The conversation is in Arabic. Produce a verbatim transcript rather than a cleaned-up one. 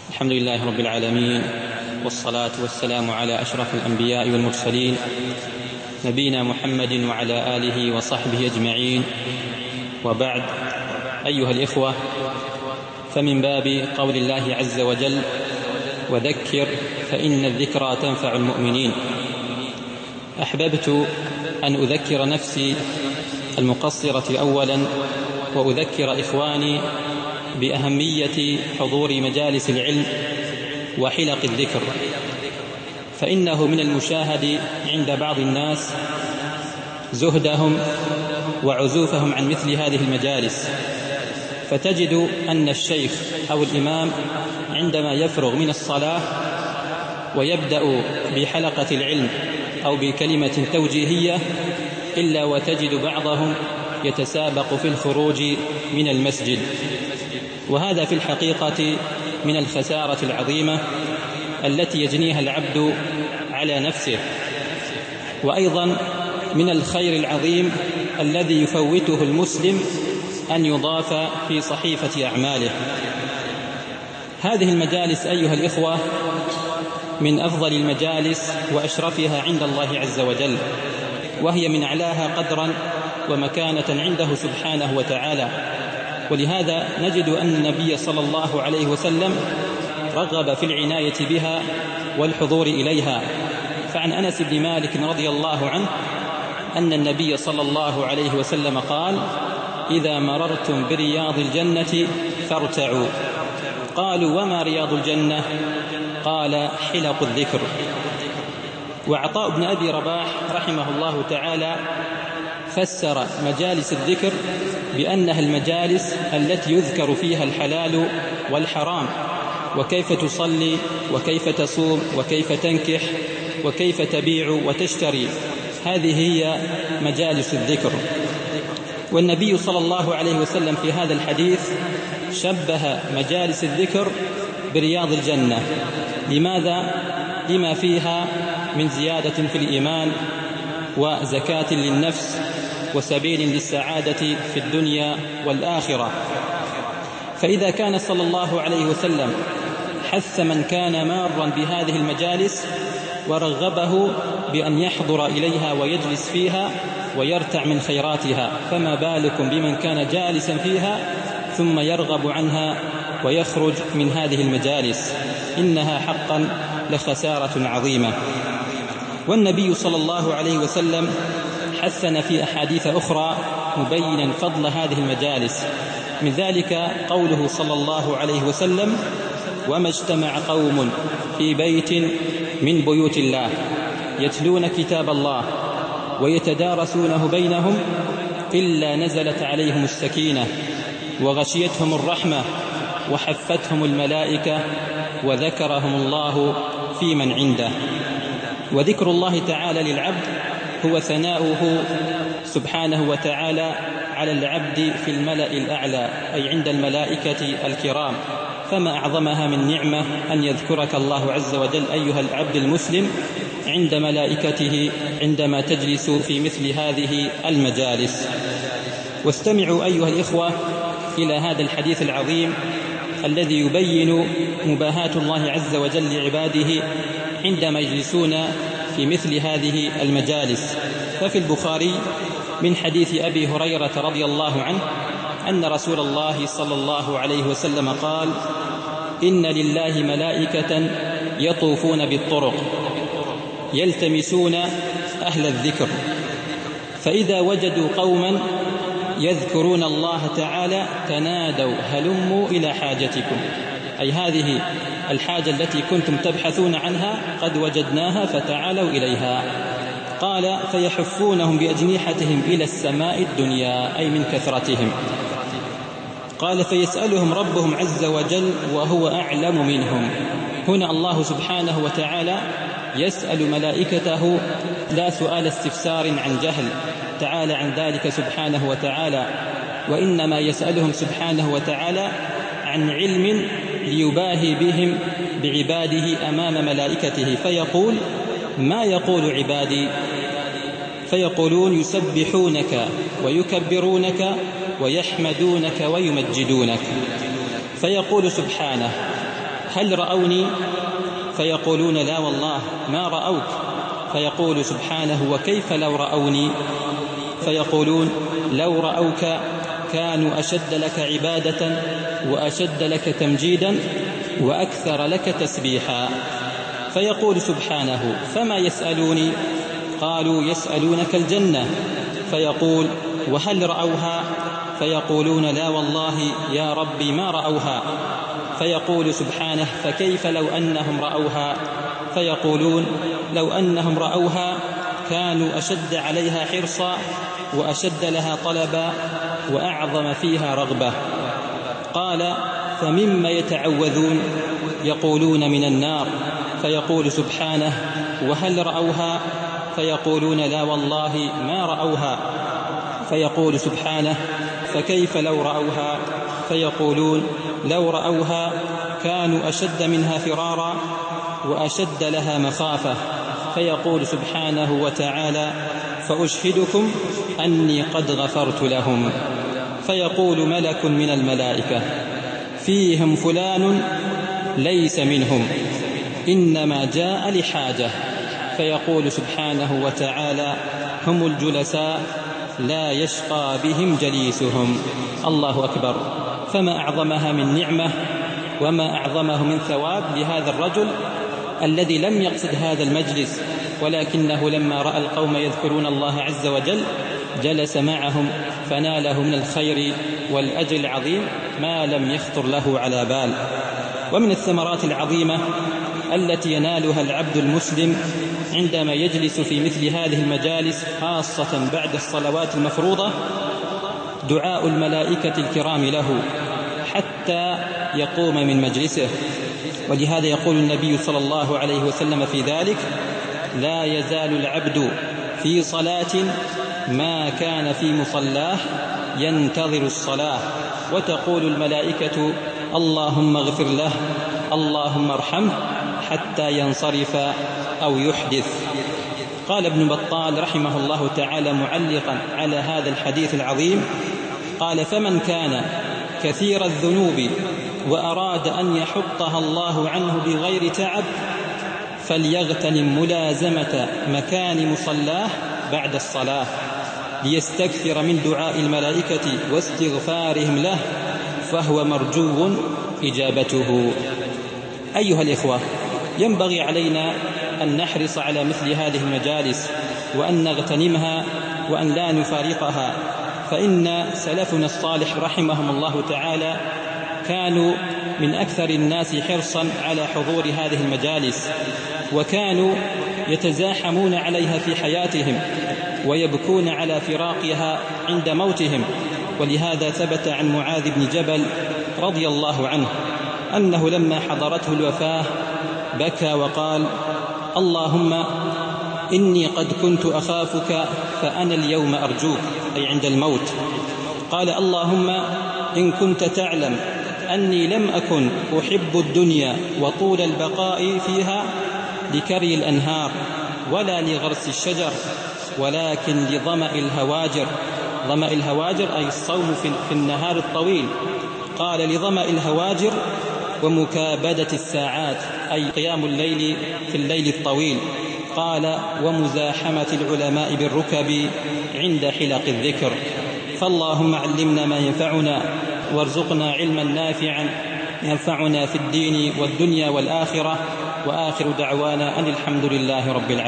الحمد لله رب العالمين، والصلاة والسلام على أشرف الأنبياء والمرسلين نبينا محمد وعلى آله وصحبه أجمعين، وبعد. أيها الإخوة، فمن باب قول الله عز وجل: وذكر فإن الذكرى تنفع المؤمنين، أحببت أن أذكر نفسي المقصرة أولا، وأذكر إخواني بأهمية حضور مجالس العلم وحلق الذكر، فإنه من المشاهد عند بعض الناس زهدهم وعزوفهم عن مثل هذه المجالس، فتجد أن الشيخ أو الإمام عندما يفرغ من الصلاة ويبدأ بحلقة العلم أو بكلمة توجيهية إلا وتجد بعضهم يتسابق في الخروج من المسجد، وهذا في الحقيقة من الخسارة العظيمة التي يجنيها العبد على نفسه، وأيضا من الخير العظيم الذي يفوته المسلم أن يضاف في صحيفة أعماله. هذه المجالس أيها الإخوة من أفضل المجالس وأشرفها عند الله عز وجل، وهي من أعلاها قدرا ومكانة عنده سبحانه وتعالى، ولهذا نجد أن النبي صلى الله عليه وسلم رغب في العناية بها والحضور إليها. فعن أنس بن مالك رضي الله عنه أن النبي صلى الله عليه وسلم قال: إذا مررتم برياض الجنة فارتعوا. قالوا: وما رياض الجنة؟ قال: حلق الذكر. وعطاء بن أبي رباح رحمه الله تعالى فسر مجالس الذكر بأنها المجالس التي يذكر فيها الحلال والحرام، وكيف تصلي وكيف تصوم وكيف تنكح وكيف تبيع وتشتري، هذه هي مجالس الذكر. والنبي صلى الله عليه وسلم في هذا الحديث شبه مجالس الذكر برياض الجنة. لماذا؟ لما فيها من زيادة في الإيمان وزكاة للنفس وسبيل للسعادة في الدنيا والآخرة. فإذا كان صلى الله عليه وسلم حث من كان مارا بهذه المجالس ورغبه بأن يحضر إليها ويجلس فيها ويرتع من خيراتها، فما بالكم بمن كان جالسا فيها ثم يرغب عنها ويخرج من هذه المجالس؟ إنها حقا لخسارة عظيمة. والنبي صلى الله عليه وسلم حثنا في أحاديث أخرى مبينا فضل هذه المجالس، من ذلك قوله صلى الله عليه وسلم: وما اجتمع قوم في بيت من بيوت الله يتلون كتاب الله ويتدارسونه بينهم إلا نزلت عليهم السكينة وغشيتهم الرحمة وحفتهم الملائكة وذكرهم الله في من عنده. وذكر الله تعالى للعبد هو ثناؤه سبحانه وتعالى على العبد في الملأ الأعلى، أي عند الملائكة الكرام، فما أعظمها من نعمة أن يذكرك الله عز وجل أيها العبد المسلم عند ملائكته عندما تجلس في مثل هذه المجالس. واستمعوا أيها الإخوة إلى هذا الحديث العظيم الذي يبين مباهاة الله عز وجل لعباده عندما يجلسون في مثل هذه المجالس. ففي البخاري من حديث أبي هريرة رضي الله عنه أن رسول الله صلى الله عليه وسلم قال: إن لله ملائكة يطوفون بالطرق يلتمسون أهل الذكر، فإذا وجدوا قوما يذكرون الله تعالى تنادوا هلموا إلى حاجتكم، أي هذه الحاجة التي كنتم تبحثون عنها قد وجدناها فتعالوا إليها. قال: فيحفونهم بأجنحتهم إلى السماء الدنيا، أي من كثرتهم. قال: فيسألهم ربهم عز وجل وهو أعلم منهم. هنا الله سبحانه وتعالى يسأل ملائكته لا سؤال استفسار عن جهل تعالى عن ذلك سبحانه وتعالى، وإنما يسألهم سبحانه وتعالى عن علم ليباهي بهم بعباده أمام ملائكته، فيقول: ما يقول عبادي؟ فيقولون: يسبحونك ويكبرونك ويحمدونك ويمجدونك. فيقول سبحانه: هل رأوني؟ فيقولون لا والله ما رأوك. فيقول سبحانه وكيف لو رأوني؟ فيقولون لو رأوك كانوا أشد لك عبادة وأشد لك تمجيدا وأكثر لك تسبيحا. فيقول سبحانه فما يسألوني؟ قالوا يسألونك الجنة. فيقول وهل رأوها؟ فيقولون لا والله يا ربي ما رأوها. فيقول سبحانه فكيف لو أنهم رأوها؟ فيقولون لو أنهم رأوها كانوا أشد عليها حرصا وأشد لها طلبا وأعظم فيها رغبة. قال فمما يتعوذون؟ يقولون من النار. فيقول سبحانه وهل رأوها؟ فيقولون لا والله ما رأوها. فيقول سبحانه فكيف لو رأوها؟ فيقولون لو رأوها كانوا أشد منها فرارا وأشد لها مخافة. فيقول سبحانه وتعالى فأشهدكم أني قد غفرت لهم. فيقول ملك من الملائكة فيهم فلان ليس منهم إنما جاء لحاجة. فيقول سبحانه وتعالى هم الجلساء لا يشقى بهم جليسهم. الله أكبر. فما أعظمها من نعمة وما أعظمه من ثواب لهذا الرجل الذي لم يقصد هذا المجلس، ولكنه لما رأى القوم يذكرون الله عز وجل جلس معهم فناله من الخير والأجر العظيم ما لم يخطر له على بال. ومن الثمرات العظيمة التي ينالها العبد المسلم عندما يجلس في مثل هذه المجالس خاصة بعد الصلوات المفروضة دعاء الملائكة الكرام له حتى يقوم من مجلسه. ولهذا يقول النبي صلى الله عليه وسلم في ذلك لا يزال العبد في صلاة ما كان في مصلاه ينتظر الصلاة وتقول الملائكة اللهم اغفر له اللهم ارحمه حتى ينصرف أو يحدث. قال ابن بطال رحمه الله تعالى معلقا على هذا الحديث العظيم قال فمن كان كثير الذنوب وأراد أن يحطها الله عنه بغير تعب فليغتنم ملازمة مكان مصلاه بعد الصلاة ليستكثر من دعاء الملائكة واستغفارهم له فهو مرجو إجابته. أيها الإخوة، ينبغي علينا أن نحرص على مثل هذه المجالس وأن نغتنمها وأن لا نفارقها، فإن سلفنا الصالح رحمهم الله تعالى كانوا من أكثر الناس حرصا على حضور هذه المجالس، وكانوا يتزاحمون عليها في حياتهم ويبكون على فراقها عند موتهم. ولهذا ثبت عن معاذ بن جبل رضي الله عنه أنه لما حضرته الوفاة بكى وقال اللهم إني قد كنت أخافك فأنا اليوم أرجوك، أي عند الموت. قال اللهم إن كنت تعلم أني لم أكن أحب الدنيا وطول البقاء فيها لكري الأنهار ولا لغرس الشجر ولكن لظمأ الهواجر. ظمأ الهواجر أي الصوم في النهار الطويل. قال لظمأ الهواجر ومكابدة الساعات أي قيام الليل في الليل الطويل. قال ومزاحمة العلماء بالركب عند حلق الذكر. فاللهم علمنا ما ينفعنا وارزقنا علما نافعا ينفعنا في الدين والدنيا والآخرة، وآخر دعوانا أن الحمد لله رب العالمين.